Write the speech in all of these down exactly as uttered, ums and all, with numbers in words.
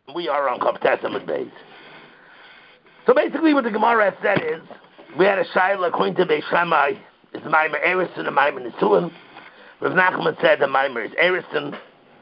We are on Chav Testament base. So basically what the Gemara has said is, we had a Shaila according to Beis Shammai, it's Maimer Erison and Maimer Nisuin. Rav Nachman said the Maimer is Erison.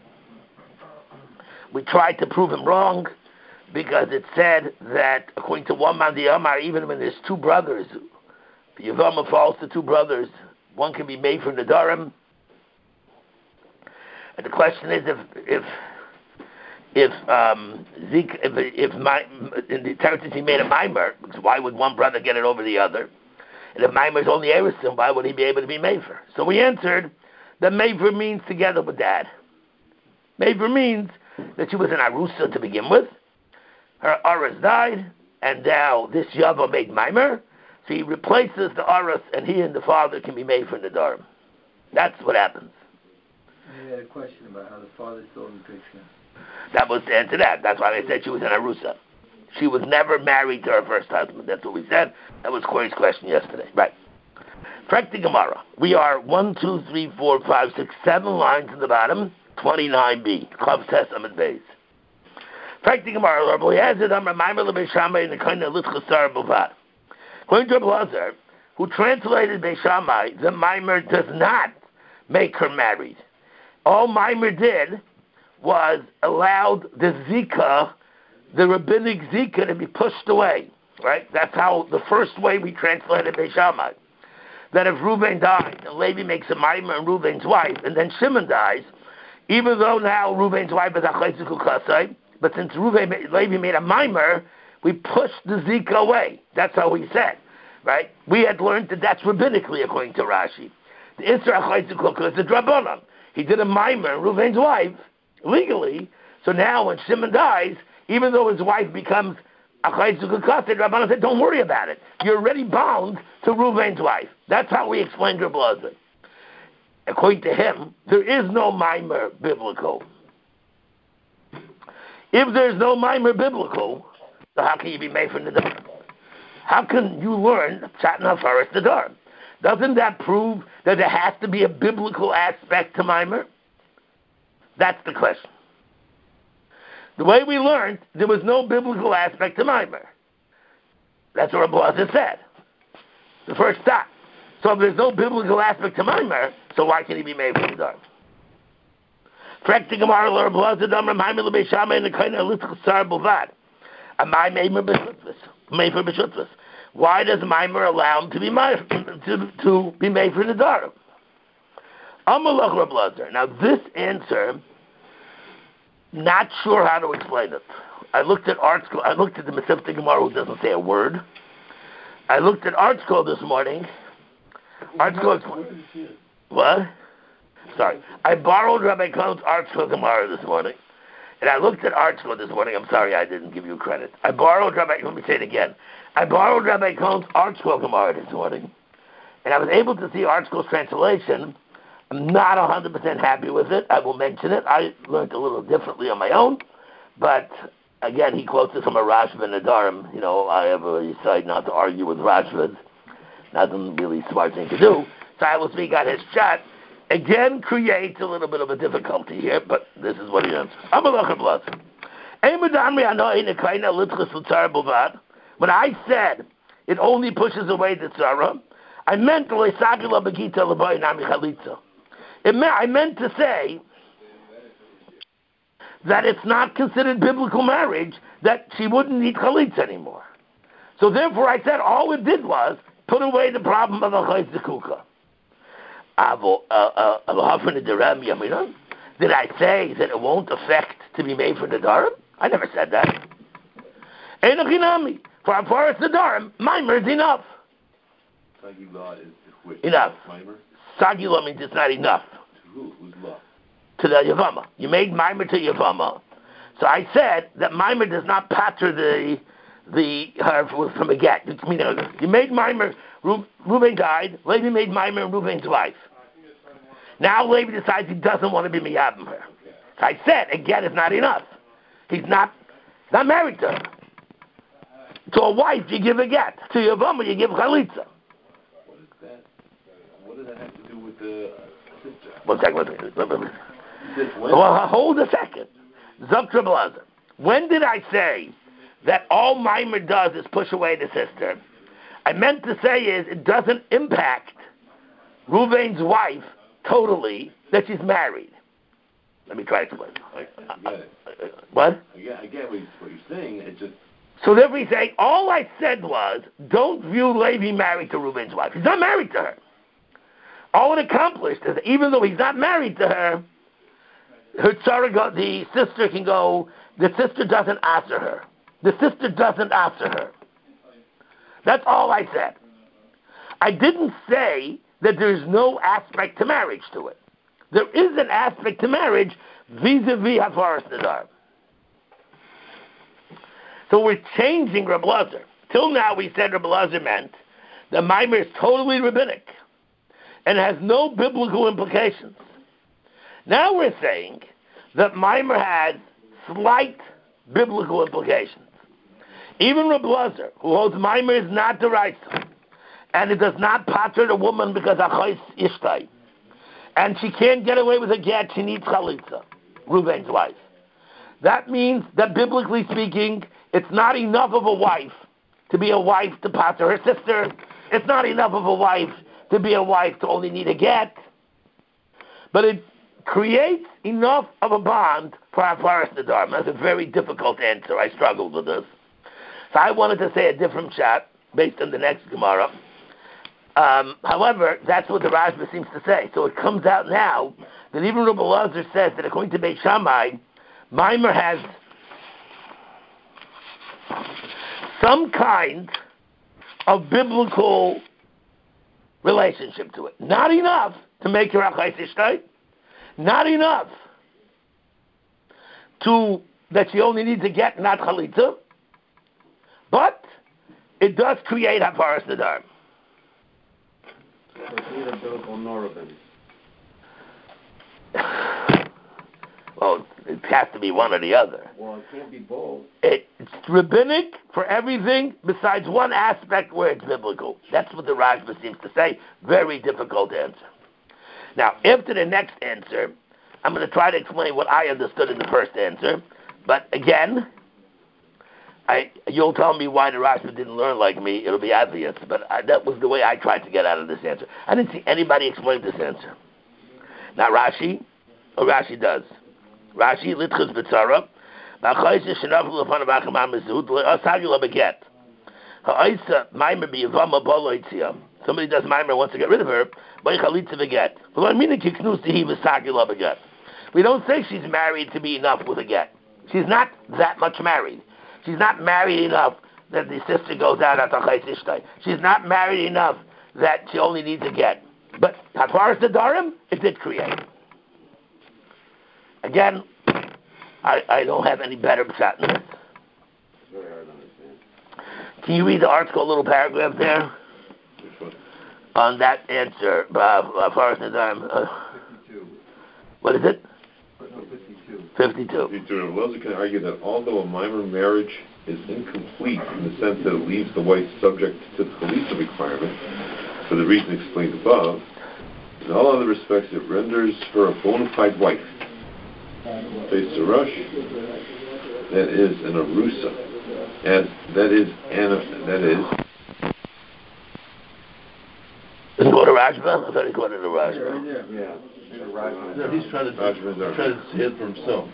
We tried to prove him wrong, because it said that according to one man the Amar, even when there's two brothers, the Yavama falls to two brothers, one can be made from the Darim. And the question is if if if um Zeke if if my in the territory he made a mimer, why would one brother get it over the other? And if mimer is only Erison, why would he be able to be Mefer? So we answered that Mefer means together with dad. Mefer means that she was an Arusa to begin with. Her Aras died, and now this Yava made mimer, so he replaces the Aras, and he and the father can be made from the Darim. That's what happens. You had a question about how the father still in the picture. That was the answer to that. That's why they said she was an Arusa. She was never married to her first husband. That's what we said. That was Corey's question yesterday. Right. Correct the Gemara. We are one, two, three, four, five, six, seven lines in the bottom. twenty-nine b. Chav Testament base. Correct the Gemara. According to Rabbi Lazar, who translated Beis Shammai, the mimer does not make her married. All mimer did was allowed the Zika, the rabbinic Zika, to be pushed away. Right? That's how the first way we translated Beis Shammai. That if Reuven died, and Levi makes a mimer and Reuven's wife, and then Shimon dies, even though now Reuven's wife is a chayziku kasai, but since Reuven, Levi made a mimer, we pushed the Zika away. That's how he said. Right? We had learned that that's rabbinically, according to Rashi. The Isra chayziku is the drabonon. He did a mimer and Reuven's wife, legally, so now when Shimon dies, even though his wife becomes a chayziku kasai, Rabbanan said, don't worry about it. You're already bound to Reuven's wife. That's how we explained Rabbi Lazar. According to him, there is no mimer biblical. If there's no mimer biblical, so how can you be made from the Dar? How can you learn Chatna Faris the Dar? Doesn't that prove that there has to be a biblical aspect to mimer? That's the question. The way we learned, there was no biblical aspect to mimer. That's what Rabbi Lazar said. The first stop. So if there's no biblical aspect to mimer, so why can he be made from the Dar? Correct Gemara, Rabbi Lazar, Damar, Maimer, Beis Shammai, and the kind of Litzchak Sar Bovad. A Maimer B'Shutvis. Meifer B'Shutvis. Why does mimer allow him to be made, to, to be made for the Dar? Amalach Rabbi Lazar. Now this answer, not sure how to explain it. I looked at Art School. I looked at the Mesivta Gemara, who doesn't say a word. I looked at Art School this morning. Art School. What? Sorry. I borrowed Rabbi Cohn's Art School Gemara this morning, and I looked at Art School this morning. I'm sorry I didn't give you credit. I borrowed Rabbi. Let me say it again. I borrowed Rabbi Cohn's Art School Gemara this morning, and I was able to see Art School's translation. I'm not one hundred percent happy with it. I will mention it. I learned a little differently on my own, but again, he quotes it from a Rashba and a Dharam. You know, I have a decide not to argue with Rashbas. Not a really smart thing to do. So I will speak on his shot. Again, creates a little bit of a difficulty here, but this is what he answers. When I said it only pushes away the tzara, I meant it meant, I meant to say that it's not considered biblical marriage, that she wouldn't need chalitza anymore. So therefore I said all it did was put away the problem of a chayzikuka. Did I say that it won't affect to be made for the Dharam? I never said that. For as far as the Dharam, mimer is enough. Sagila is enough. Mimer? Sagila means it's not enough. To who? Who's law? To the Yavama. You made mimer to Yavama. So I said that mimer does not patter the the her from a get. You made mimer. Reuven died. Levi made mimer and Reuven's wife. Now Levi decides he doesn't want to be miyabim her. So I said a get is not enough. He's not not married to her. To a wife you give a get. To Yavama you give chalitza. What is that? What does that have to do with the sister? One second. One second. Well, hold a second. Zok Rabbi Lazar. when did I say that all Mimer does is push away the sister? I meant to say is it doesn't impact Reuven's wife totally that she's married. Let me try to explain. I, I get it. What? I get, I get what, you, what you're saying. It just. So therefore he's saying, all I said was, don't view Levi married to Reuven's wife. He's not married to her. All it accomplished is that even though he's not married to her, her tzara go, the sister can go, the sister doesn't answer her. The sister doesn't answer her. That's all I said. I didn't say that there's no aspect to marriage to it. There is an aspect to marriage vis-a-vis Hafaras Nadar. So we're changing Reb Lazar. Till now we said Reb Lazar meant that Mimer is totally rabbinic and has no biblical implications. Now we're saying that Mimer has slight biblical implications. Even Reb Lazar, who holds Mimer is not the right son, and it does not pater the woman because Achos Ishtai, and she can't get away with a get, she needs Chalitza, Reuven's wife. That means that biblically speaking, it's not enough of a wife to be a wife to pater her sister. It's not enough of a wife to be a wife to only need a get. But it creates enough of a bond for Hafaras Nadar. That's a very difficult answer. I struggled with this. So I wanted to say a different shot based on the next Gemara. Um, however, that's what the Rashba seems to say. So it comes out now that even Reb Lazar says that according to Beit Shammai, Mimer has some kind of biblical relationship to it. Not enough to make her Achos Ishtai. Not enough to that she only needs a get, not Chalitza. But it does create Hafaras Nadar. So it's neither biblical nor rabbinic. Well, it has to be one or the other. Well, it can't be both. It, it's rabbinic for everything besides one aspect where it's biblical. That's what the Rashba seems to say. Very difficult answer. Now, after the next answer, I'm going to try to explain what I understood in the first answer. But again, I, you'll tell me why the Rashba didn't learn like me. It'll be obvious. But I, that was the way I tried to get out of this answer. I didn't see anybody explain this answer. Now Rashi, or Rashi does. Rashi, Litchus B'tzara, B'achayse Shenavlu L'fan B'achamam Mezud, L'asagi L'beget. Ha'ayse Maimer B'yavama B'lo Yitzia. Somebody does Maimer wants to get rid of her, B'y Chalitza Beget. Well, I mean, Kiknus Tehi V'sagi L'beget. We don't say she's married to be enough with a get. She's not that much married. She's not married enough that the sister goes out at Achos Ishtai. She's not married enough that she only needs a get. But Hafaras Nadarim, it did create. Again, I, I don't have any better shot in this. It's very hard to understand. Can you read the article, a little paragraph there? Which one? On that answer, uh, Hafaras Nadarim. Uh, fifty-two. what is it? No, fifty-two. fifty-two. Reb Lazar can argue that although a Mimer marriage is incomplete in the sense that it leaves the wife subject to the Chalitza requirement, for the reason explained above, in all other respects it renders her a bona fide wife. Face the rush, that is an arusa, as that is an that is. Is it going to Rashba? I thought he quoted the Rashba. Right there. Yeah. No, he's trying to he's trying to see it for himself.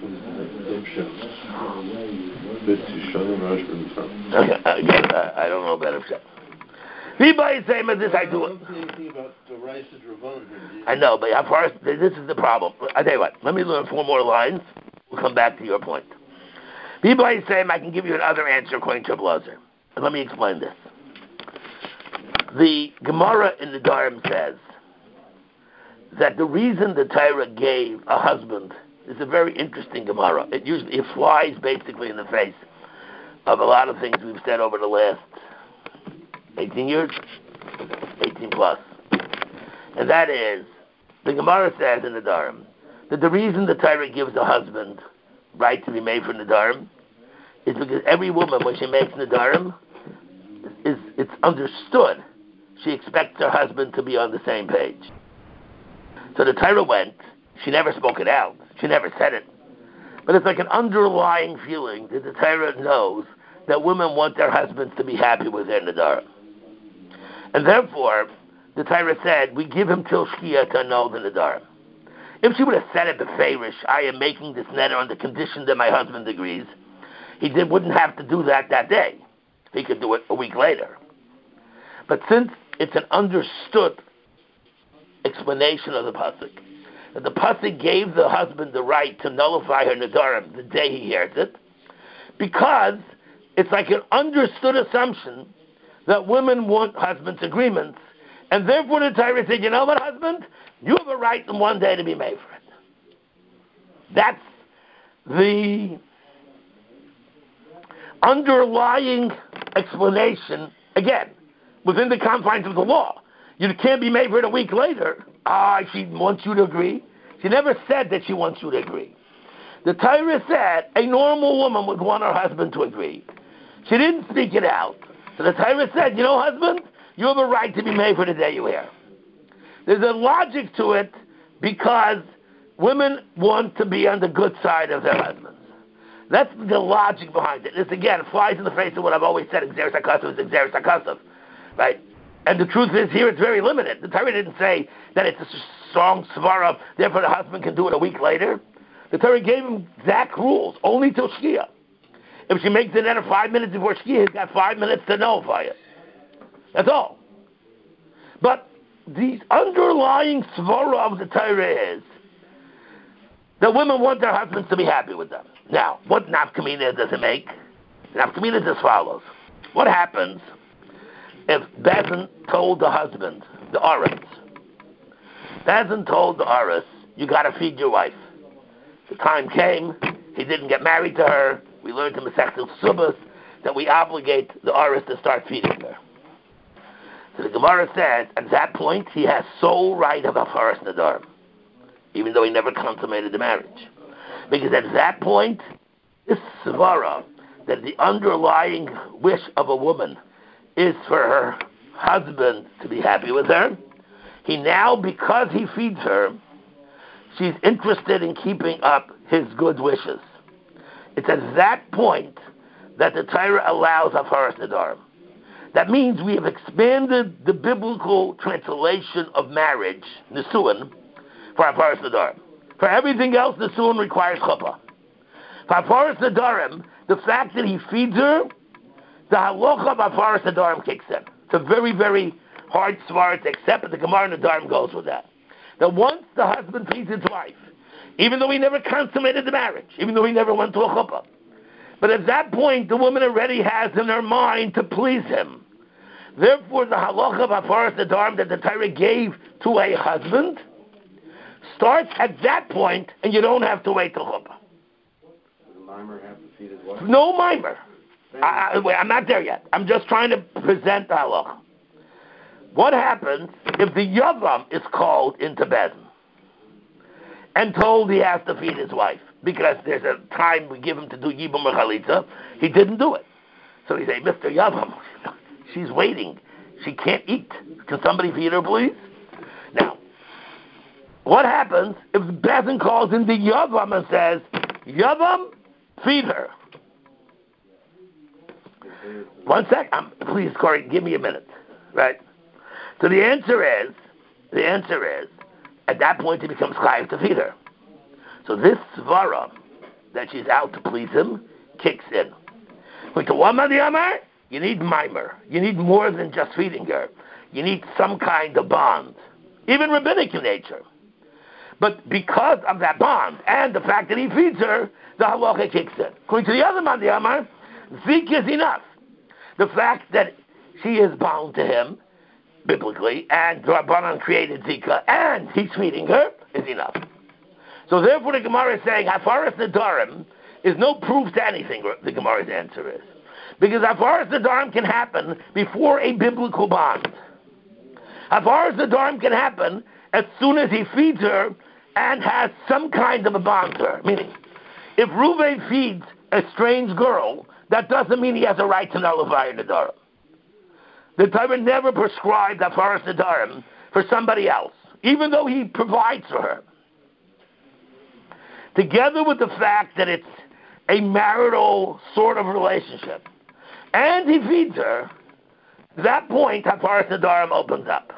This is Shana Rashba. Okay, again, uh, I don't know better shot. Anybody say this? I do I it. don't see anything about the rice of Ravon here. I know, but first, this is the problem. I tell you what. Let me learn four more lines. We'll come back to your point. People are saying I can give you another answer according to Reb Lazar. And let me explain this. The Gemara in the Dharam says that the reason the Torah gave a husband is a very interesting Gemara. It usually it flies basically in the face of a lot of things we've said over the last eighteen years, eighteen plus. And that is, the Gemara says in the Dharam that the reason the Torah gives a husband right to be made for Nadarim is because every woman, when she makes Nadarim, is it's understood she expects her husband to be on the same page. So the Torah went, she never spoke it out, she never said it, But it's like an underlying feeling that the Torah knows that women want their husbands to be happy with their Nadarim. And therefore, the Torah said, we give him till Shkia to annul the Nadarim. If she would have said it beferish, I am making this neder on the condition that my husband agrees, he did, wouldn't have to do that that day. He could do it a week later. But since it's an understood explanation of the pasuk, that the pasuk gave the husband the right to nullify her nadarim the day he hears it, because it's like an understood assumption that women want husbands' agreements, and therefore the Torah said, you know what, husband? You have a right in one day to be made for it. That's the underlying explanation, again, within the confines of the law. You can't be made for it a week later. Ah, she wants you to agree. She never said that she wants you to agree. The Torah said a normal woman would want her husband to agree. She didn't speak it out. So the Torah said, you know, husband, you have a right to be made for the day you hear. There's a logic to it because women want to be on the good side of their husbands. That's the logic behind it. This, again, flies in the face of what I've always said, Xeris HaKasav is Xeris HaKasav, right? And the truth is, here it's very limited. The Torah didn't say that it's a strong svara, therefore the husband can do it a week later. The Torah gave him exact rules, only till Shkia. If she makes it in five minutes before Shkia, he's got five minutes to nullify it. That's all. But the underlying svara of the Torah is that women want their husbands to be happy with them. Now, what nafkamina does it make? Nafkamina is as follows. What happens if Bezin told the husband, the Aris, Bezin told the Aris, you got to feed your wife. The time came, he didn't get married to her. We learned in Masechtas Subas that we obligate the Aris to start feeding her. So the Gemara says, at that point, he has sole right of Hafaras Nadarim, even though he never consummated the marriage. Because at that point, this svara, that the underlying wish of a woman is for her husband to be happy with her, he now, because he feeds her, she's interested in keeping up his good wishes. It's at that point that the Torah allows Hafaras Nadarim. That means we have expanded the biblical translation of marriage, Nisuin, for Hafaras Nadarim. For everything else, Nisuin requires chuppah. For Hafaras Nadarim, the fact that he feeds her, the halacha of Hafaras Nadarim kicks in. It's a very, very hard svara to accept, but the Gemara Nadarim goes with that. That once the husband feeds his wife, even though he never consummated the marriage, even though he never went to a chuppah, but at that point, the woman already has in her mind to please him. Therefore, the halacha of Hafaras Nadarim that the Torah gave to a husband starts at that point, and you don't have to wait till chuppah. Does the mimer have to feed his wife? No mimer. I, I, wait, I'm not there yet. I'm just trying to present the halacha. What happens if the yavam is called into bed and told he has to feed his wife? Because there's a time we give him to do Yibum or Chalitza. He didn't do it. So he say, Mister Yavam, she's waiting. She can't eat. Can somebody feed her, please? Now, what happens if Bezin calls in the Yavam and says, Yavam, feed her? One sec. Um, please, Corey, give me a minute. Right? So the answer is, the answer is, at that point he becomes chayav to feed her. So this svara, that she's out to please him, kicks in. But to Wama the Amar, you need mimer. You need more than just feeding her. You need some kind of bond, even rabbinic in nature. But because of that bond and the fact that he feeds her, the halacha kicks in. According to the other man, the Amar, zik is enough. The fact that she is bound to him, biblically, and Rabbanan created zika, and he's feeding her, is enough. So therefore the Gemara is saying, Hafaras Nadarim is no proof to anything, the Gemara's answer is. Because Hafaras Nadarim can happen before a biblical bond. Hafaras Nadarim can happen as soon as he feeds her and has some kind of a bond to her. Meaning, if Reuven feeds a strange girl, that doesn't mean he has a right to nullify a Nadarim. The Torah never prescribed Hafaras Nadarim for somebody else, even though he provides for her. together with the fact that it's a marital sort of relationship, and he feeds her, at that point, Hafaras Nadarim opens up.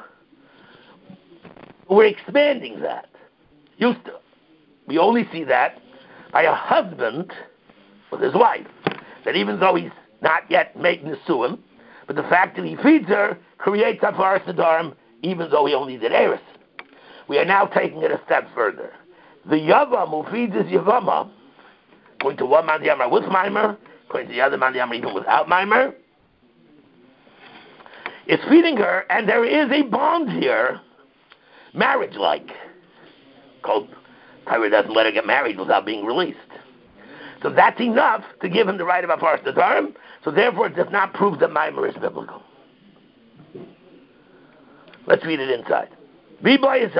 We're expanding that. Used to. We only see that by a husband with his wife. That even though he's not yet making the suim, but the fact that he feeds her creates Hafaras Nadarim, even though he only did Eris. We are now taking it a step further. The Yavam who feeds his Yavama, going to one man Yamar with Maimer, going to the other man Yamar even without Maimer, is feeding her, and there is a bond here, marriage-like. Called Tyra doesn't let her get married without being released. So that's enough to give him the right of Hafaras Nadarim, so therefore it does not prove that Maimer is biblical. Let's read it inside. Did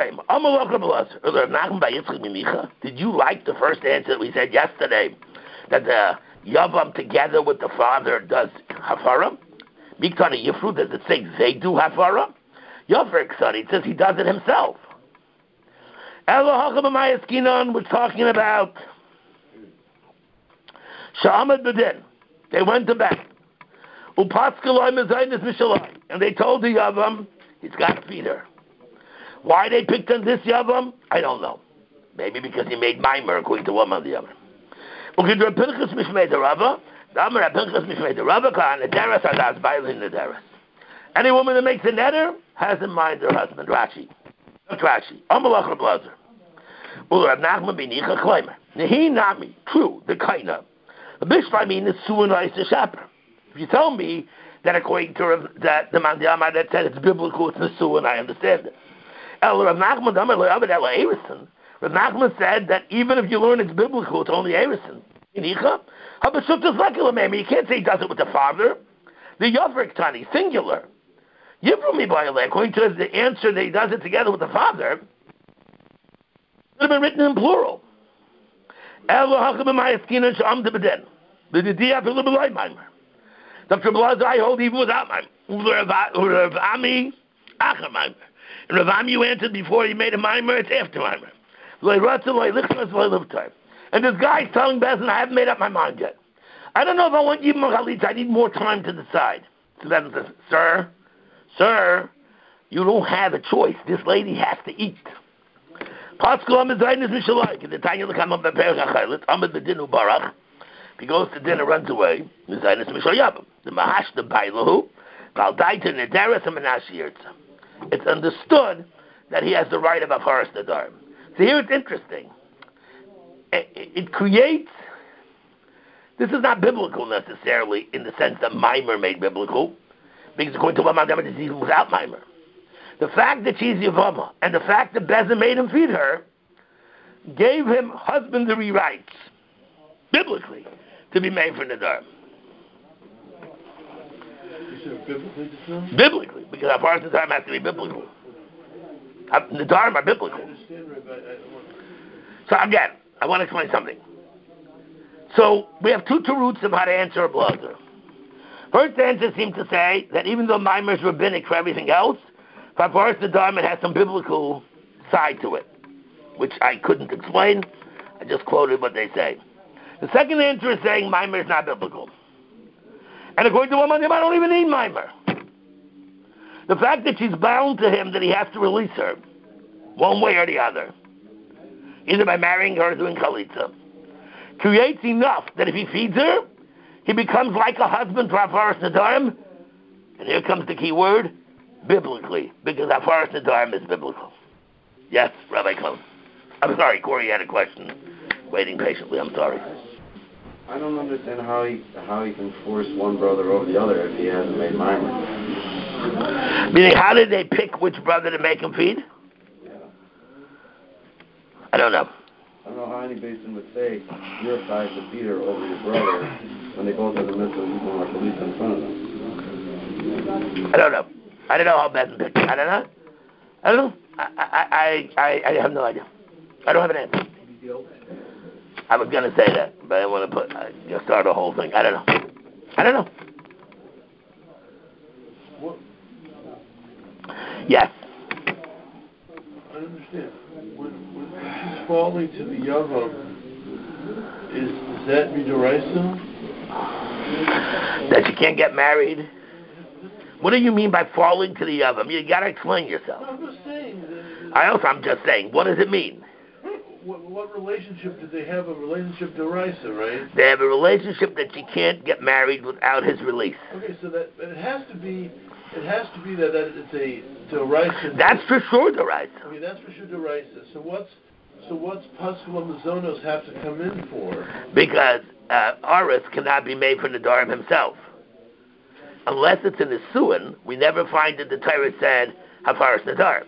you like the first answer that we said yesterday, that the Yavam together with the father does Hafara? Miktana Yifru, does it say they do Hafara? Yafrik son, it says he does it himself. We're talking about Sha'amad Bedin. They went to bed. And they told the Yavam, he's got to feed her. Why they picked on this Yavam, I don't know. Maybe because he made Maimer according to one of the Yavam. Any woman that makes a netter has in mind her husband, Rashi. Not Rashi. Amalach Blazer. Ul Nachman Benicha Kleimer. Nehi Nami. True, the Kaina. The Bishpa mean is Suanai to Shaper. If you tell me that according to Rav, that the Mandiyama that said it's biblical, it's Nesu, and I understand it. El Rav Nachman Damar Le'avad El Erison. Rav Nachman said that even if you learn it's biblical, it's only Erison. Inicha? Habashuk is like maybe you can't say he does it with the father. The Yavrik Tani, singular. Yivrumi Ba'aleh, according to the answer that he does it together with the father, it would have been written in plural. El Hacham Mayaskina Sham Debeden. The Didia Philibelai Maimer. Doctor Blazer, I hold even without Maimer. Ravami Acher Maimer. And Ravami, you answered before he made a Maimer, it's after Maimer. And this guy's telling Bezin, I haven't made up my mind yet. I don't know if I want Yibam Chalitza. I need more time to decide. So Bezin says, Sir, Sir, you don't have a choice. This lady has to eat. If he goes to dinner, runs away, the Mahashta Bailahu, it's understood that he has the right of Hafaras Nadarim. So here it's interesting. It, it, it creates, this is not biblical necessarily in the sense that Maimer made biblical, because according to what Mandama is even without Maimer. The fact that she's Yavama and the fact that Bezin made him feed her gave him husbandry rights, biblically, to be made for Nadarim. You said biblically just now? Biblically, because Hafaras Nadarim has to be biblical. Nadarim are biblical. I understand, Rabbi. I, so again, I want to explain something. So we have two roots of how to answer a blazer. First answer seems to say that even though Maimer is rabbinic for everything else, for Hafaras Nadarim it has some biblical side to it, which I couldn't explain. I just quoted what they say. The second answer is saying Maimer is not biblical. And according to one of them, I don't even need Maimer. The fact that she's bound to him, that he has to release her, one way or the other, either by marrying her or doing chalitza, creates enough that if he feeds her, he becomes like a husband to Hafaras Nadarim. And here comes the key word, biblically, because Hafaras Nadarim is biblical. Yes, Rabbi Cohn. I'm sorry, Corey had a question. Waiting patiently, I'm sorry. I don't understand how he how he can force one brother over the other if he hasn't made Maimer. Meaning, how did they pick which brother to make him feed? Yeah. I don't know. I don't know how any basin would say your side to feed her over your brother when they both have the mitzvah of eating like police in front of them. I don't know. I don't know how Bezin picked it. I don't know. I don't know. I, I, I, I have no idea. I don't have an answer. I was going to say that, but I didn't want to put, I just start the whole thing. I don't know. I don't know. what? Yes. I understand. When, when she's falling to the Yavam, Is, is that Midoraisa? That you can't get married? What do you mean by falling to the Yavam? You gotta explain yourself. No, I'm just saying. The, I also, I'm just saying, what does it mean? What, what relationship did they have? A relationship Doraisa, right? They have a relationship that you can't get married without his release. Okay, so that but it has to be, it has to be that, that it's a Doraisa. That's for sure Doraisa. Okay, that's for sure Doraisa. So what's so what's Paschal and Mazonos have to come in for? Because uh, Aris cannot be made for Nadarim himself. Unless it's in the Suan, we never find that the Torah said Hafaras Nadarim.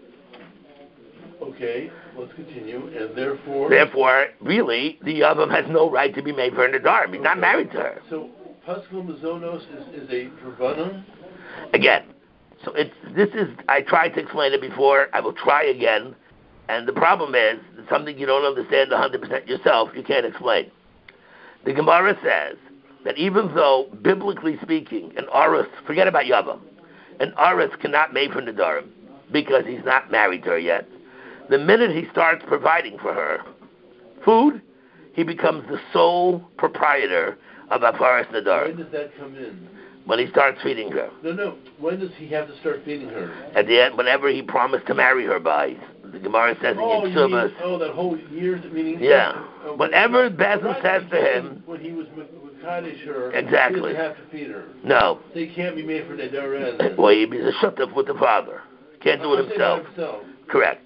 Okay, let's continue, and therefore... Therefore, really, the Yavam has no right to be made for Nadarim. He's okay. Not married to her. So, Paschal Mazonos is, is a Drabanan? Again, so it's, this is, I tried to explain it before, I will try again, and the problem is, something you don't understand one hundred percent yourself, you can't explain. The Gemara says that even though, biblically speaking, an Aris, forget about Yavam, an Aris cannot made for Nadarim, because he's not married to her yet. The minute he starts providing for her food, he becomes the sole proprietor of Hafaras Nadarim. When does that come in? When he starts feeding her. No, no. When does he have to start feeding her? At the end, whenever he promised to marry her by. The Gemara says oh, in Yeshuvas. Oh, that whole year's meaning. Yeah. Okay. Whenever Bezin right, says to him. When he was Mekadesh her, exactly. he doesn't have to feed her. No. So he can't be made for Nadarim. Well, he's a shutuf with the father. Can't do it himself. himself. Correct.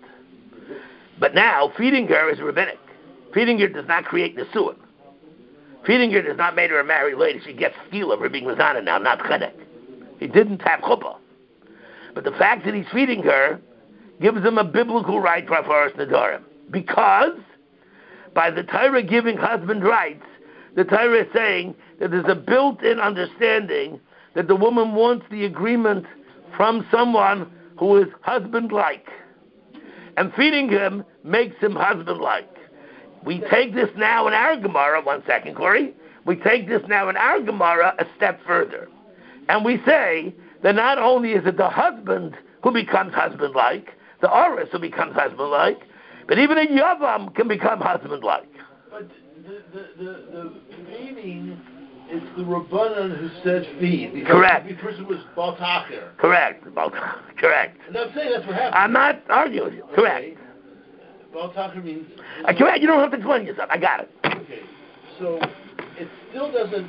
But now, feeding her is rabbinic. Feeding her does not create Nesuah. Feeding her does not make her a married lady. She gets skill of her being Lazana now, not Chedek. He didn't have chuppah. But the fact that he's feeding her gives him a biblical right to Hafaras Nadarim. Because, by the Torah giving husband rights, the Torah is saying that there's a built-in understanding that the woman wants the agreement from someone who is husband-like. And feeding him makes him husband-like. We take this now in our Gemara, one second, Corey. We take this now in our Gemara a step further. And we say that not only is it the husband who becomes husband-like, the Aris who becomes husband-like, but even a Yavam can become husband-like. But the, the, the, the feeding is the Rabbanan who said feed. Because correct. The person was Baltacher. Correct. Correct. And I'm saying that's what happened. I'm not arguing with you. Okay. Correct. Baltacher means... Uh, correct. You don't have to explain yourself. I got it. Okay. So, it still doesn't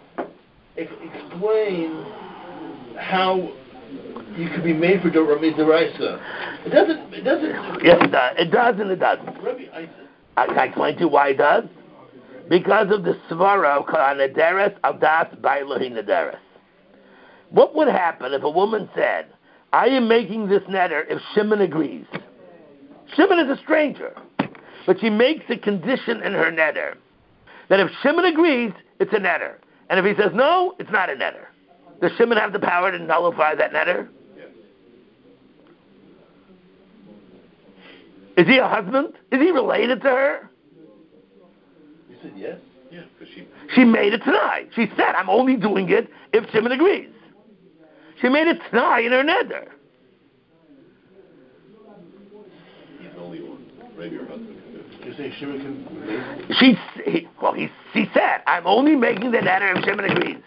ex- explain how you could be made for Deraisa. It doesn't... It doesn't... Yes, it does. It does and it doesn't. Rabbi, I... I can explain to you why it does. Because of the svara of Nederes Aldas Bailohi Nederes. What would happen if a woman said, I am making this neder if Shimon agrees? Shimon is a stranger, but she makes a condition in her neder that if Shimon agrees, it's a neder. And if he says no, it's not a neder. Does Shimon have the power to nullify that neder? Yes. Is he a husband? Is he related to her? You said yes? Yeah, because she... She made it tonight. She said, I'm only doing it if Shimon agrees. She made it tonight in her neder. He's the only one. Maybe her husband can do it. You're saying Shimon can make... She, he, well, he, she said, I'm only making the neder if Shimon agrees.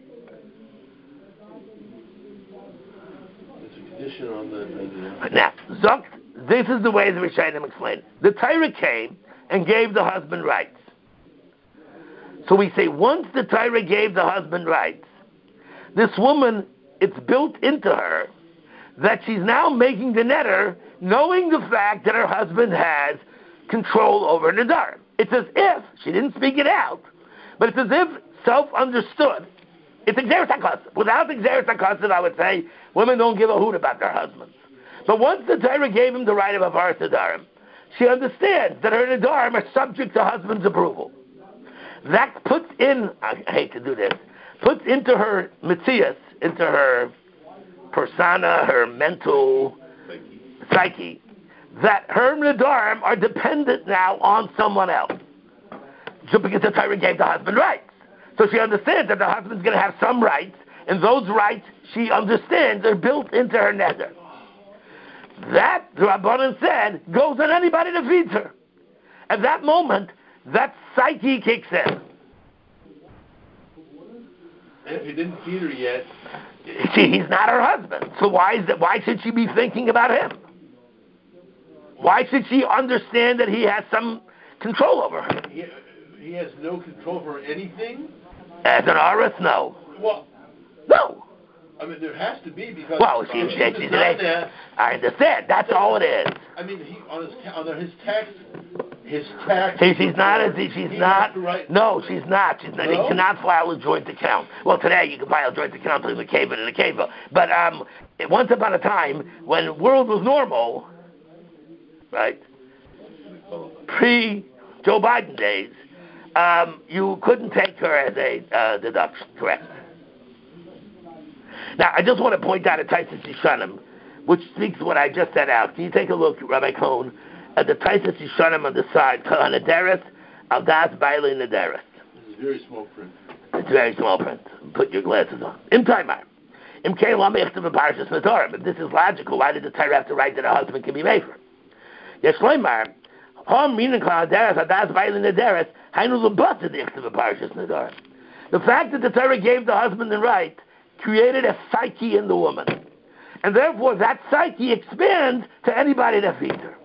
It's a condition on the... Now, Zok, this is the way the Rishonim explain it. The Torah came and gave the husband rights. So we say, once the Torah gave the husband rights, this woman, it's built into her that she's now making the neder, knowing the fact that her husband has control over Nadarim. It's as if, she didn't speak it out, but it's as if self-understood. It's Exeris HaKasav. Without Exeris HaKasav, I would say, women don't give a hoot about their husbands. But once the Torah gave him the right of Hafaras Nadarim, she understands that her Nadarim are subject to husband's approval. That puts in, I hate to do this, puts into her mitzias, into her persona, her mental psyche, that her nadarim are dependent now on someone else. Just because the Torah gave the husband rights. So she understands that the husband's going to have some rights, and those rights, she understands, are built into her neder. That, the Rabbanan said, goes on anybody that feeds her. At that moment, that psyche kicks in. And if he didn't feed her yet, See, he's not her husband. So why is that? Why should she be thinking about him? Why should she understand that he has some control over her? he, he has no control over anything. As an Aris, no. Well, No. I mean, there has to be because Well, if she, she's she, she's an not eight. there, I understand. That's all it is. I mean, he on his ta- on his tax, his tax. See, she's not as she's he not. has to write- No, she's not. She's not. No? You cannot file a joint account. Well, today you can file a joint account in the cave and in the cave. But um, once upon a time, when the world was normal, right, pre Joe Biden days, um, you couldn't take her as a uh, deduction. Correct. Now, I just want to point out a Taisus Yishanim, which speaks what I just said out. Can you take a look, Rabbi Cohn, at the Taisus Yishanim on the side, Hanaderes, Aldas Bailey Naderes. This is very small print. It's very small print. Put your glasses on. Im Taimar. Im Kei Lam Echtav Parshas Matorim. If this is logical, why did the Torah have to write that a husband can be made for? Yes, Shloimar. Hom Minan Hanaderes, Aldas Bailey Naderes, Hainu Lebata the Echtav Parshas Matorim. The fact that the Torah gave the husband the right created a psyche in the woman. And therefore that psyche expands to anybody that feeds her.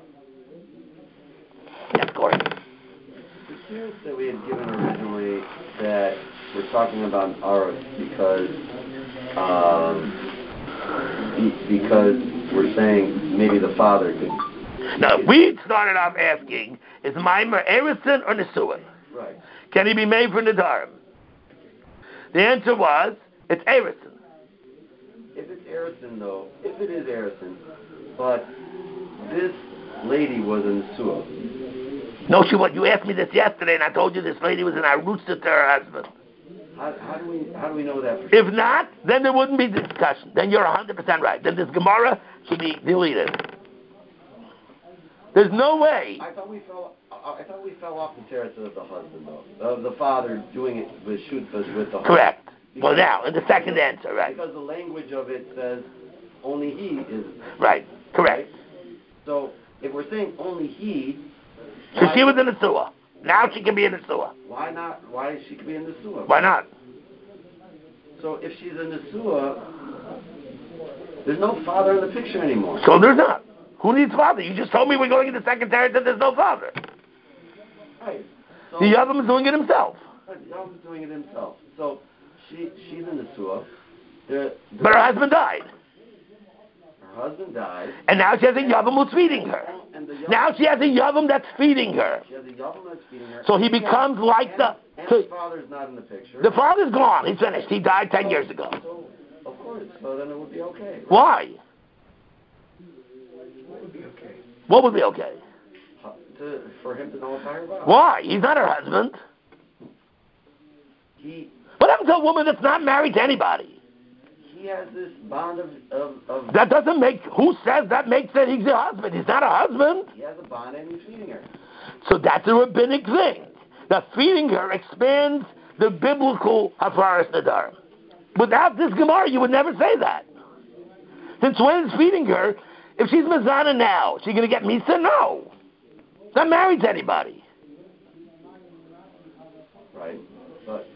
Yes, Corey. The curious that we had given originally that we're talking about Aros because um, be, because we're saying maybe the father could. Now, we started off asking, is Maimer Erison or Nesuah? Right. Can he be made for Nadarim? The answer was, it's Erison. If it's Erison, though, if it is Erison, but this lady was in Nesuah. No, she was. You asked me this yesterday, and I told you this lady was in Arutza to her husband. How, how do we how do we know that for sure? If not, then there wouldn't be discussion. Then you're one hundred percent right. Then this Gemara should be deleted. There's no way. I thought we fell. I thought we fell off the terrace of the husband, though, of the father doing it with shoot with the husband. Correct. Because, well, now in the second answer, right? Because the language of it says only he is. Right. Correct. Right? So if we're saying only he. So she was in the sewer. Now she can be in the sewer. Why not? Why she could be in the sewer? Why not? So if she's in the sewer, there's no father in the picture anymore. So there's not. Who needs father? You just told me we're going in the second terrace that there's no father. Right. So, the Yavam is doing it himself. Right, the Yavam is doing it himself. So she she's in the sewer. The, the, but her husband died. Her husband died. And now she has a Yavam who's feeding her. And the Yavam, now she has a Yavam that's feeding her. She has a Yavam that's feeding her. So he becomes and, like and, the... And so, the father's not in the picture. The father's gone. He's finished. He died ten so, years ago. So, of course. So then it would be okay. Right? Why? What would be okay? What would be okay? To, for him to nullify her vow. Why? He's not her husband. He... What happens to a woman that's not married to anybody? He has this bond of, of, of... That doesn't make... Who says that makes that he's a husband? He's not a husband. He has a bond and he's feeding her. So that's a rabbinic thing. That feeding her expands the biblical Hafaras Nadar. Without this Gemara, you would never say that. Since when is feeding her? If she's Mazana now, is she going to get Misa? No. She's not married to anybody. Right. But...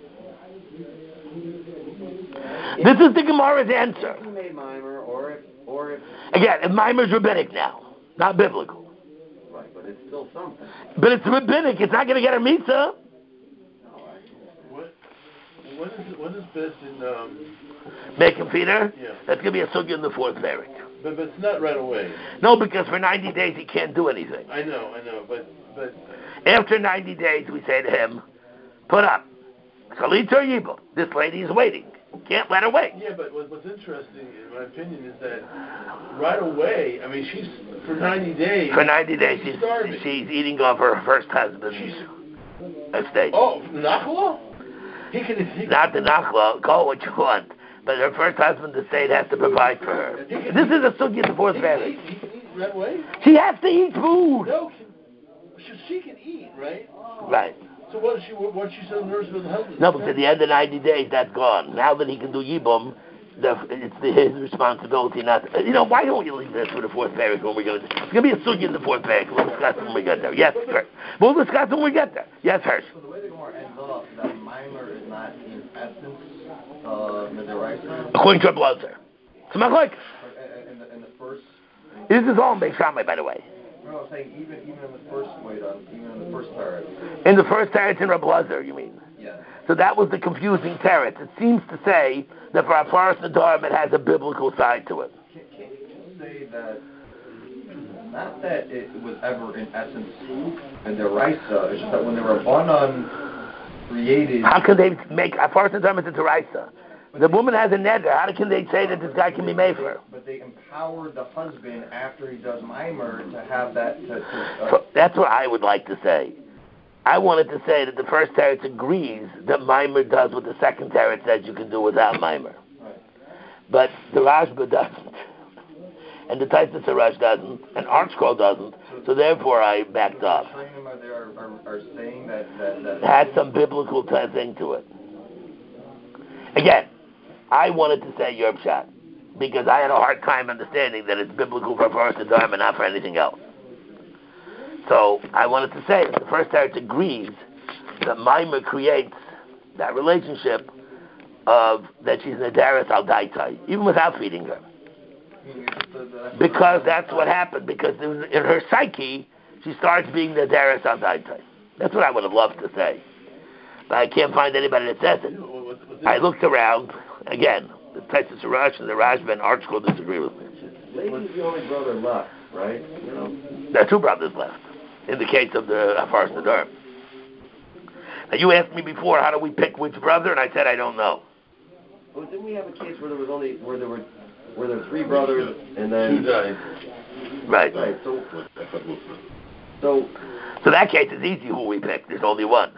This is the Gemara's answer. If he made Mimer, or if, or if... Again, if Mimer's rabbinic now, not biblical. Right, but it's still something. But it's rabbinic. It's not going to get her Misa. What? When is when is best in um? Make him feed her? Yeah. That's going to be a sugya in the fourth parak. But but it's not right away. No, because for ninety days he can't do anything. I know, I know, but but. After ninety days, we say to him, put up. Chalit or Yibum. This lady is waiting. Can't let her wait. Yeah, but what, what's interesting, in my opinion, is that right away, I mean, she's, for ninety days... For ninety days, she's, she's, starving. she's eating off her first husband's she's, estate. Oh, Nachla? He can... He can Not the Nachla, call what you want. But her first husband's estate has to provide for her. This is a sugi in the fourth he marriage. He can eat right away? She has to eat food. No, can, she, she can eat, right? Right. So what is she, what, what's she so nervous with the husband? No, because at the end of ninety days, that's gone. Now that he can do Yibum, the, it's the, his responsibility not to, you know, why don't you leave this for the fourth parak when we go, it's going to be a sugi in the fourth parak, we'll discuss when we get there. Yes, Hirsch. We'll discuss when we get there. Yes, Hirsch. So the way the Gemara ends up, that mimer is not in essence uh, midiraisa? According to Rabbi Lazar. It's a machlokes. In the, in the first... This is all in Beis Shammai, by the way. No, I'm saying even, even in the first way, though, even in the first teretz. In the first teretz in Rabbi Lazar, you mean? Yeah. So that was the confusing teretz. It seems to say that for Afaras Nadarim it has a biblical side to it. Can, can you say that, not that it was ever in essence in the Raisa, it's just that when the Rabbanan created... How can they make Afaras Nadarim into Raisa? The woman has a neder. How can they say that this guy can be made for her? But they empowered the husband after he does mimer to have that... To, to, uh, so that's what I would like to say. I wanted to say that the first teretz agrees that mimer does what the second teretz says you can do without mimer. Right. But the Rashba doesn't. And the Taisas Harash doesn't. And ArtScroll doesn't. So therefore I backed off. Are, are, are, are saying that... that, that it has some biblical thing to it. Again, I wanted to say Yerb Shad because I had a hard time understanding that it's biblical for Afaras Nadarim and not for anything else. So I wanted to say that the first teretz agrees that mimer creates that relationship of that she's nederes al daitai, even without feeding her. Because that's what happened. Because in her psyche, she starts being nederes al daitai. That's what I would have loved to say. But I can't find anybody that says it. I looked around. Again, the Taisas Harash and the Rashba and ArtScroll disagree with me. Laban's the only brother left, right? You know? There are two brothers left, in the case of the Afaras Nadarim. Now, you asked me before, how do we pick which brother, and I said I don't know. Well, didn't we have a case where there was only, where there were, where there were three brothers, and then... Two died. Right. Right, so... So... So that case, it's easy who we pick. There's only one.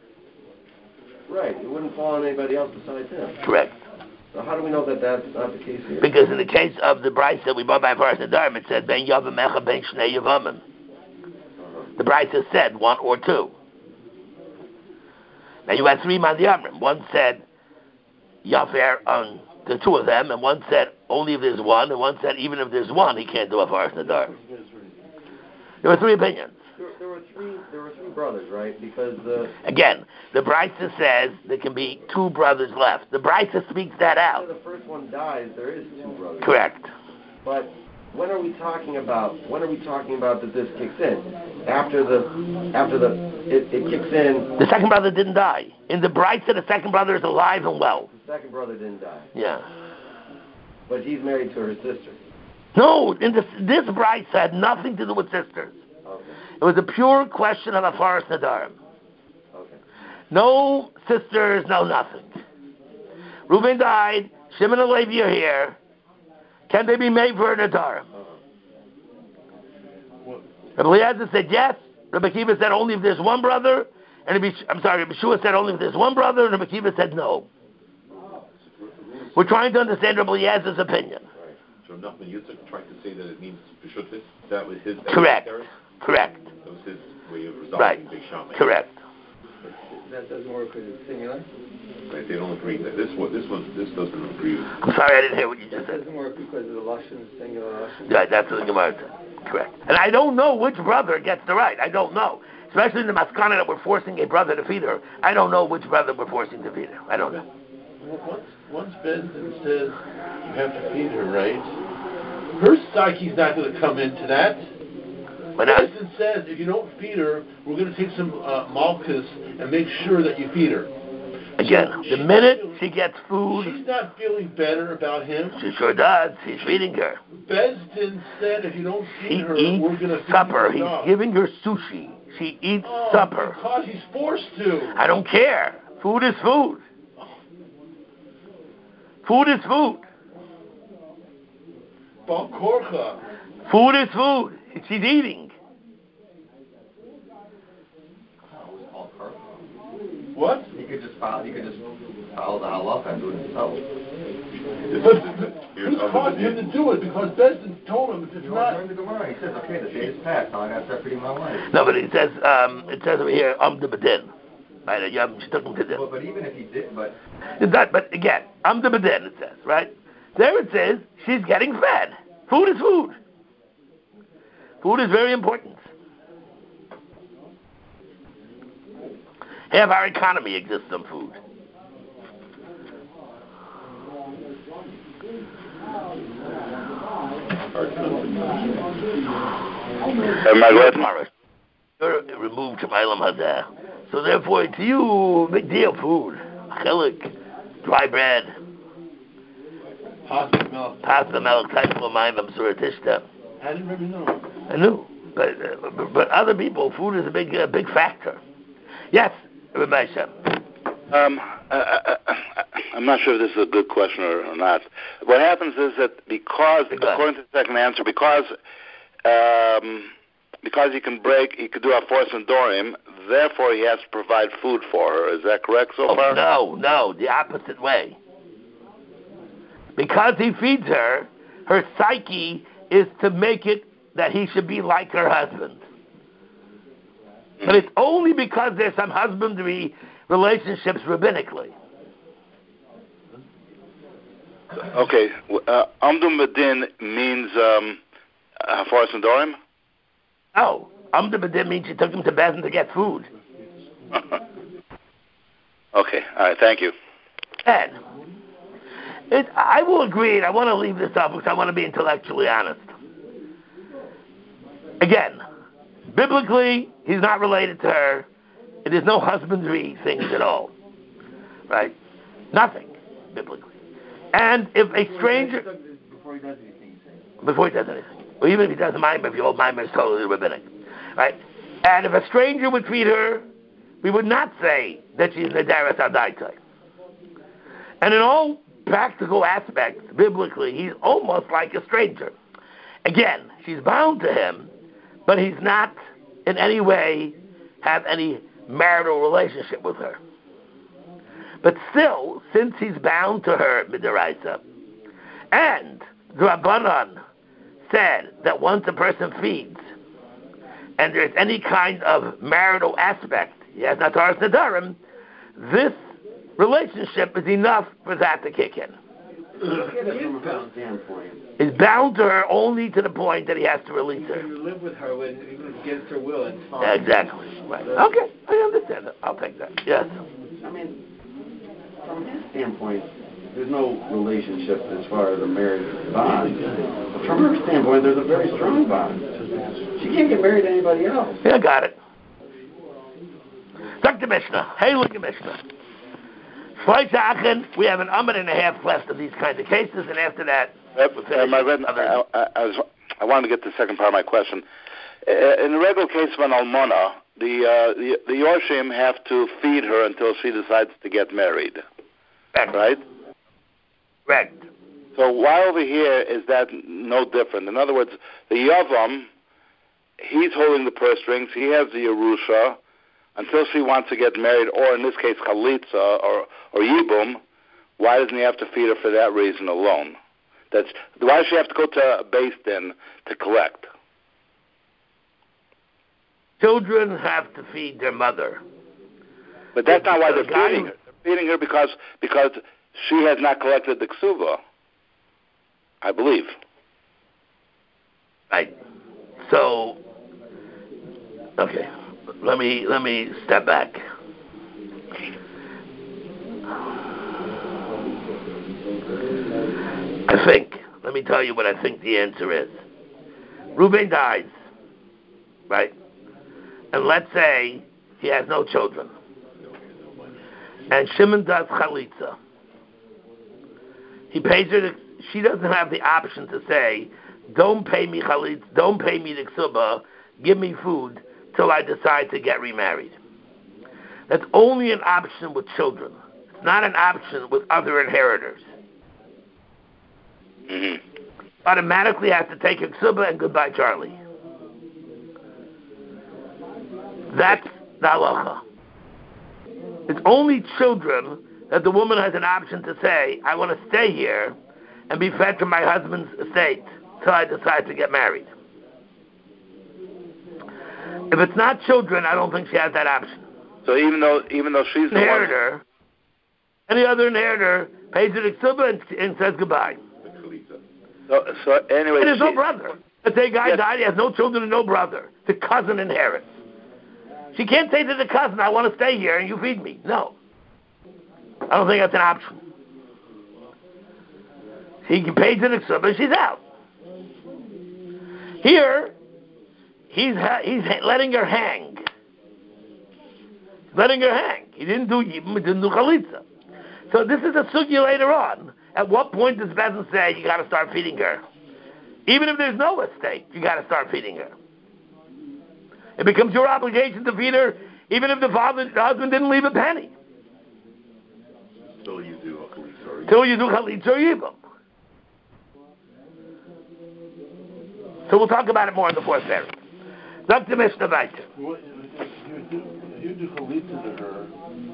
Right, it wouldn't fall on anybody else besides him. Correct. So how do we know that that's not the case here? Because in the case of the Brisa that we bought by Afaras Nadarim, it said, Ben Yavam Echa Ben Shnei Yavamim. The Brisa said one or two. Now you had three Mandiyamrim. One said Yafer on the two of them, and one said only if there's one, and one said even if there's one, he can't do Afaras Nadarim. There were three opinions. There, there were three. There were three brothers, right? Because the again, the Brisa says there can be two brothers left. The Brisa speaks that out. After the first one dies, there is two brothers. Correct. But when are we talking about? When are we talking about that this kicks in? After the after the it, it kicks in. The second brother didn't die. In the Brisa, the second brother is alive and well. The second brother didn't die. Yeah. But he's married to her sister. No, in this this Brisa had nothing to do with sisters. Okay. It was a pure question of Afaras Nadarim. Okay. No sisters, no nothing. Reuben died. Shimon and Levi are here. Can they be made for a Nadarim? What? Rabbi Eliezer said yes. Rabbi Akiva said only if there's one brother. And Rabbi, I'm sorry, Rabbi Shua said only if there's one brother. And Rabbi Akiva said no. We're trying to understand Rabbi Eliezer's opinion. Right. So Nachman Yitzchak trying to say that it means B'shutis. That was his. Correct. Correct. That was his way of resolving Right. Beis Shammai. Correct. That doesn't work because it's singular? Right. They don't agree that this one. This one. This doesn't agree. With I'm sorry, I didn't hear what you just That said. doesn't work because of the Lashon, singular Lashon? Right, that's what the Gemara said. Correct. And I don't know which brother gets the right. I don't know. Especially in the Maskana that we're forcing a brother to feed her. I don't know which brother we're forcing to feed her. I don't know. Well, once, once Benson says you have to feed her, right? Her psyche's not going to come into that. But not. Benson says if you don't feed her, we're going to take some uh, malchus and make sure that you feed her. Again, So the she's minute not feeling- she gets food, she's not feeling better about him. she sure does. He's feeding her. Besdin said if you don't feed She her, eats we're going to feed supper. the He's dog. giving her sushi. She eats Oh, supper. because he's forced to. I don't care. Food is food. Food is food. Balkorcha. Food is food. She's eating. What? You could just follow. You could just follow the halacha and do it yourself. But who's causing him to do it? Because Besdin told him if it's You not. learn the Gemara. He says, "Okay, the date is passed. Now I got to start feeding my wife." No, but it says um, it says over here, um the bedin. Right? Yeah, she took him to But, din. but even if he did, but It's not, but again, um the bedin. It says right. There it says she's getting fed. Food is food. Food is very important. Half our economy exists on food. Am I right? You're removed from Ilam Hazeh. So therefore, to you, big deal, food. Chilik, dry bread. Pasta milk. Pasta milk, type of mine, Suratishta. I didn't really know. I knew. But, uh, but, but other people, food is a big uh, big factor. Yes, Rabbi Shem. Um, I, I, I, I'm not sure if this is a good question or, or not. What happens is that because, according to the second answer, because um, because he can break, he could do a force and dorim, therefore he has to provide food for her. Is that correct so oh, far? No, no, the opposite way. Because he feeds her, her psyche is to make it that he should be like her husband. Mm-hmm. But it's only because there's some husbandry relationships rabbinically. Okay. Uh, Amdum Bedin means um, Hafaras and Dorim? No. Amdum Bedin means she took him to Bezdin to get food. Okay. All right. Thank you. And it, I will agree, and I want to leave this up because I want to be intellectually honest. Again, biblically, he's not related to her. It is no husbandry things at all. Right? Nothing, biblically. And if a stranger... Before he does anything, Before he does anything. Or even if he does mime, if the old mime is totally rabbinic. Right? And if a stranger would feed her, we would not say that she's Nadaras Adaitai. And in all practical aspects, biblically, he's almost like a stranger. Again, she's bound to him, but he's not in any way have any marital relationship with her. But still, since he's bound to her, Midaraisa, and the Rabbanan said that once a person feeds, and there's any kind of marital aspect, he has Nataras Nadarim, this relationship is enough for that to kick in. Look at it from her standpoint. He's bound to her only to the point that he has to release her. You live with her when, even against her will, it's fine. Yeah, exactly. Right. Okay, I understand that. I'll take that. Yes. I mean, from his standpoint, there's no relationship as far as a marriage bond. But from her standpoint, there's a very strong bond. She can't get married to anybody else. Yeah, got it. Doctor Mishnah. Hey, look at Mishnah. We have an hour and a half left of these kinds of cases, and after that, we'll finish uh, red, other... I, I, I, was, I wanted to get to the second part of my question. Uh, in the regular case of an almana, the, uh, the the Yorshim have to feed her until she decides to get married. Correct. Right? Correct. So why over here is that no different? In other words, the Yavam, he's holding the purse strings, he has the Yerusha, until she wants to get married, or in this case, Chalitza or, or Yibum, why doesn't he have to feed her for that reason alone? That's why does she have to go to a Beis Din to collect? Children have to feed their mother. But that's not why they're The guy feeding who- her. They're feeding her because because she has not collected the Ksuba, I believe. Right. So, okay. Let me let me step back. I think. Let me tell you what I think the answer is. Reuben dies, right? And let's say he has no children. And Shimon does chalitza. He pays her. The, she doesn't have the option to say, "Don't pay me chalitza. Don't pay me the ksuba. Give me food till I decide to get remarried." That's only an option with children. It's not an option with other inheritors. Mm-hmm. Automatically has to take a ksuba and goodbye, Charlie. That's the halacha. It's only children that the woman has an option to say, "I want to stay here and be fed from my husband's estate till I decide to get married." If it's not children, I don't think she has that option. So even though even though she's the Inheritor, one, any other inheritor pays her the ksuba and, and says goodbye. So, so anyway, and there's no she- brother. Let's say a guy Yes. died, he has no children and no brother. The cousin inherits. She can't say to the cousin, I want to stay here and you feed me. No. I don't think that's an option. He pays an extra, she's out. Here, he's ha- he's letting her hang. Letting her hang. He didn't do Yibum, he didn't do Chalitza. So this is a sugya later on. At what point does Bezin say you got to start feeding her? Even if there's no estate, you got to start feeding her. It becomes your obligation to feed her, even if the father, the husband didn't leave a penny. Till you do a Chalitza. Till you do Chalitza or Yibum. So we'll talk about it more in the fourth parak. Doctor Mishnah Weiter. What, you do, you do chalitza to her,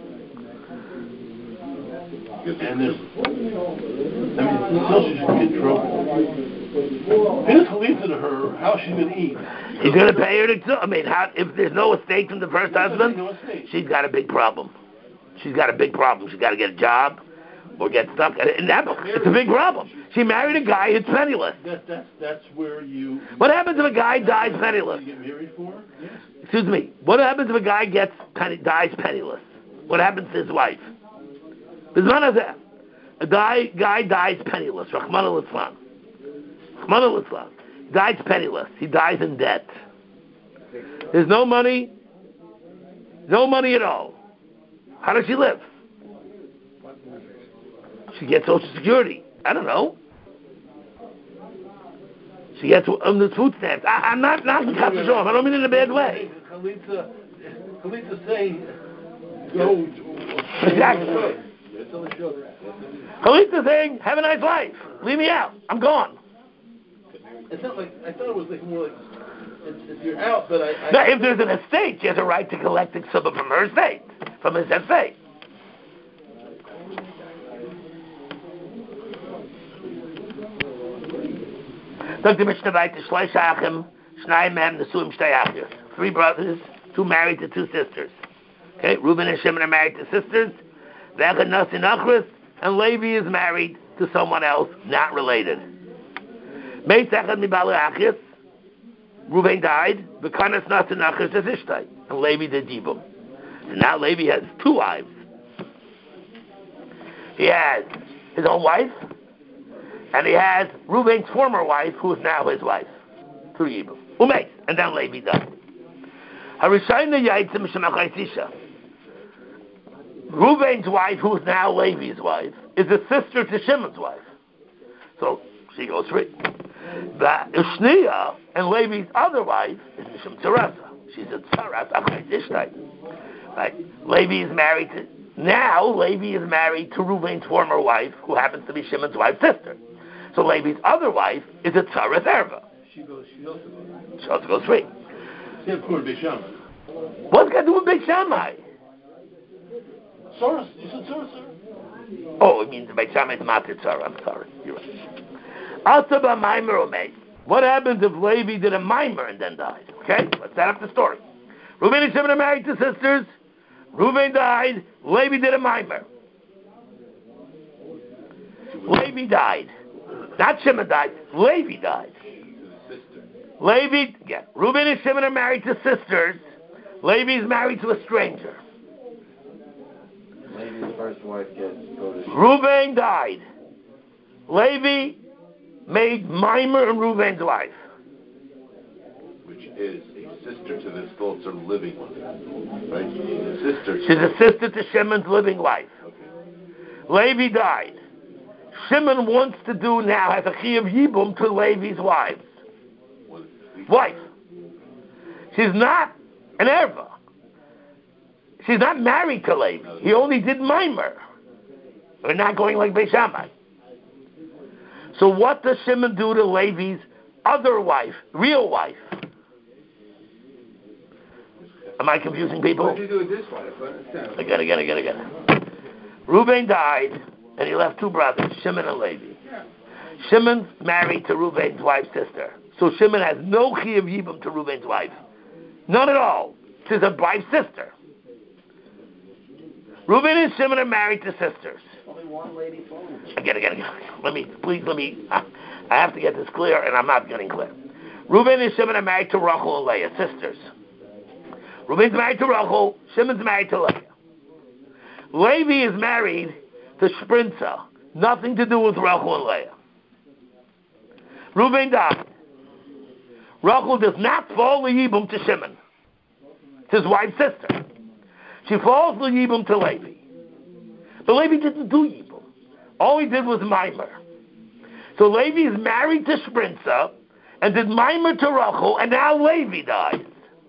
and there's, I mean, still she's going to get in trouble. If you do chalitza to her, how's she going to eat? He's going to pay her to, I mean, how, if there's no estate from the first husband, No estate. she's got a big problem. She's got a big problem. She's got to get a job or get stuck. And that, it's a big problem. She married a guy who's penniless. That, that's, that's where you... What happens if a guy dies penniless? You get married for? Yes. Excuse me. What happens if a guy gets penny, dies penniless? What happens to his wife? A guy, guy dies penniless. Rahman al-Islam. Rahman al-Islam. Dies penniless. He dies in debt. There's no money. No money at all. How does she live? She gets Social Security. I don't know. She gets um, the food stamps. I, I'm not knocking Kappas off. I don't mean it in a bad way. Chalitza, Chalitza saying, go. Exactly. Tell the children. Chalitza saying, have a nice life. Leave me out. I'm gone. It's not like, I thought it was like more like, if, if you're out, but I... I Now, if there's an estate, she has a right to collect the sum from her estate, from his estate. Doctor Mishnah Weiter, Shlosh Achim, Shnai Mem, Nesuim Shtei Achim. Three brothers, two married to two sisters. Okay, Reuben and Shimon are married to sisters. Vechad Nasi Nachris, and Levi is married to someone else, not related. Meis Echad Mibale Achis, Reuben died, V'kanas Nasi Nachris as Ishtai, and Levi did Yibum. So now Levi has two wives. He has his own wife, and he has Reuben's former wife, who is now his wife, through Yibum. Umeis, and then Levi died. Harishayna Yaitzim Shemachai Tisha. Reuben's wife, who is now Levi's wife, is a sister to Shimon's wife. So she goes free. But Ushniya and Levi's other wife is Mishum Teresa. She's a Tzaras Achai Tishtay. Right? Levi is married to, now Levi is married to Reuben's former wife, who happens to be Shimon's wife's sister. So Levi's other wife is a Tzaras Erva. She goes, she also goes. She also goes free. She had poor Beit Shammai. What's got to do with Beit Shammai? Soros, you said Soros, sir? Oh, it means Beit Shammai is Matir Tzara. I'm sorry. You're right. Asaba Maimer Omei. What happens if Levi did a Maimer and then died? Okay, let's set up the story. Reuben and Shimon are married to sisters. Reuben died. Levi did a Maimer. Levi died. Not Shimon died. Levi died. Levi, yeah. Reuben and Shimon are married to sisters. Levi is married to a stranger. Levi's first wife gets go to. Reuben died. Levi made Maimer and Reuben's wife. Which is a sister to this Stolzer living one. Right? She's a sister. She's a sister to Shimon's living wife. Okay. Levi died. Shimon wants to do now, has a Chiyuv Yibum to Levi's wives. One, Wife. She's not an Erva. She's not married to Levi. He only did Maimer. We're not going like Beit Shammai. So what does Shimon do to Levi's other wife, real wife? Am I confusing people? What do you do with this wife? I understand. Again, again, again, again. Reuben died, and he left two brothers, Shimon and Levi. Yeah. Shimon's married to Reuben's wife's sister. So Shimon has no Chiyuv Yibum to Reuben's wife. None at all. She's a wife's sister. Reuben and Shimon are married to sisters. Only one lady phone. Again, again, again. Let me, please, let me. Uh, I have to get this clear, and I'm not getting clear. Reuben and Shimon are married to Rachel and Leah, sisters. Reuben's married to Rachel, Shimon's married to Leah. Levi is married to Shprinza, nothing to do with Rachel and Leah. Reuben died. Rachel does not fall Yibum to Shimon. It's his wife's sister. She falls Yibum to Levi. But Levi didn't do Yibum. All he did was Mimer. So Levi is married to Shprinza and did Mimer to Rachel, and now Levi dies.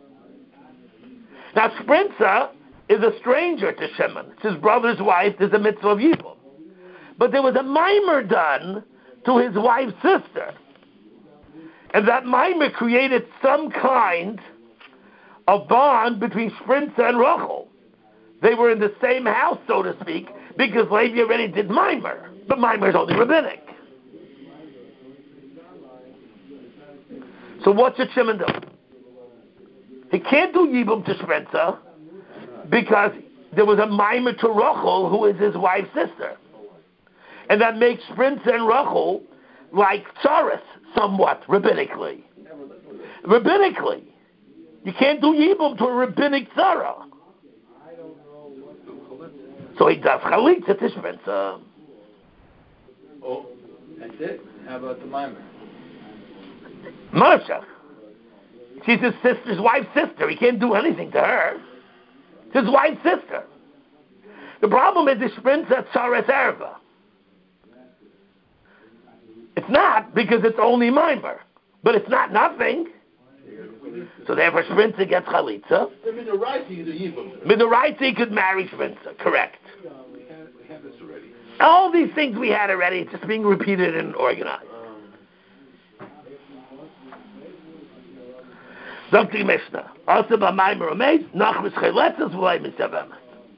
Now Shprinza is a stranger to Shimon. It's his brother's wife. There's a mitzvah of Yibum. But there was a Mimer done to his wife's sister. And that Mimer created some kind of bond between Shprinza and Rachel. They were in the same house, so to speak, because Levi already did Mimer. But Mimer is only rabbinic. So what should Shimon do? He can't do Yibum to Shprinza because there was a Mimer to Rachel who is his wife's sister. And that makes Shprinza and Rachel like Tsaris somewhat, rabbinically. Rabbinically. You can't do Yibum to a rabbinic Tzara. So he does Chalitza to Shprinza. Oh, that's it. How about the Mimer? Marsha. She's his sister's wife's sister. He can't do anything to her. It's his wife's sister. The problem is the Shprinza Tsaras Erva. It's not, because it's only Mimer. But it's not nothing. So therefore Shprinza gets Chalitza. Midoraita could marry Shprinza. Correct. We had, we had this already. All these things we had already, it's just being repeated and organized. Doctor Mishnah. Also by Mimer Omeid, Nachmas Chayletzas V'lay Mitzavemet.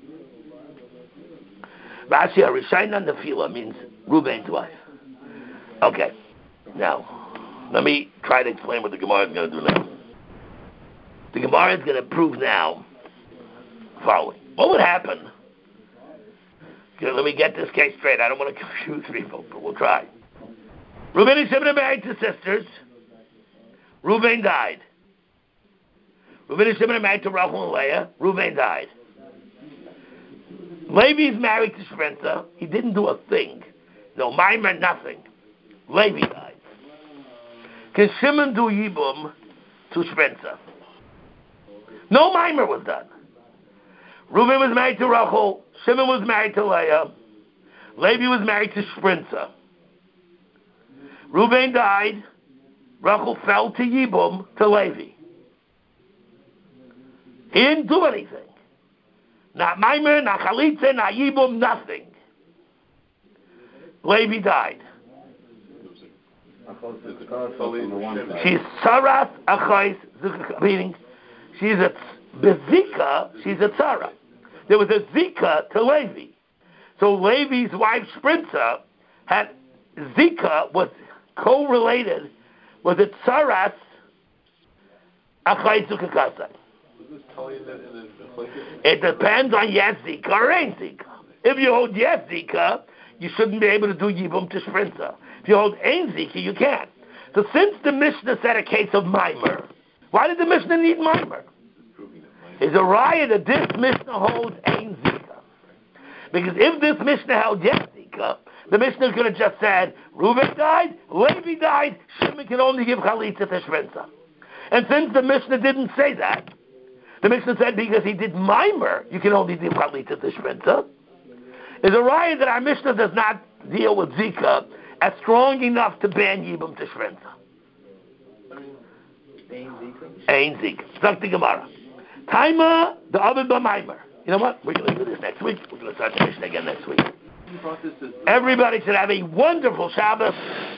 Rashi Harishayna Nefila means Reuben's wife. Okay. Now, let me try to explain what the Gemara is going to do now. The Gemara is going to prove now following. What would happen? Okay, let me get this case straight. I don't want to confuse people, but we'll try. Reuben and Shimon are married to sisters. Reuben died. Reuben and Shimon are married to Rachel and Leah. Reuben died. Levi is married to Shprinza. He didn't do a thing. No Mimer, nothing. Levi died. Can Shimon do Yibum to Shprinza? No Mimer was done. Reuben was married to Rachel. Shimon was married to Leah. Levi was married to Shprinza. Reuben died. Rachel fell to Yibum to Levi. He didn't do anything. Not Mimer, not Chalitza, not Yibum, nothing. Levi died. She's Sarat Achais, meaning she's a Bezika, she's a Tzara. There was a Zika to Levi. So Levi's wife Shprinza had Zika, was co-related with a Tzaras Achais Zukakasa. It depends on yes Zika or ain't Zika. If you hold yes Zika, you shouldn't be able to do Yibum to Shprinza. If you hold ain't Zika, you can. So since the Mishnah said a case of Mimer, why did the Mishnah need Mimer? Is a riot that this Mishnah holds ain't Zika. Because if this Mishnah held yes Zika, the Mishnah could have just said, Reuben died, Levi died, Shimon can only give Chalitza to Shprinza. And since the Mishnah didn't say that, the Mishnah said because he did Mimer, you can only give Chalitza to Shprinza. Is a riot that our Mishnah does not deal with Zika as strong enough to ban Yibum to Shprinza. Ein Zika. Zok the Gemara. Taima the Abed B'Mimer. You know what? We're going to do this next week. We're going to start the Mishnah again next week. Everybody should have a wonderful Shabbos.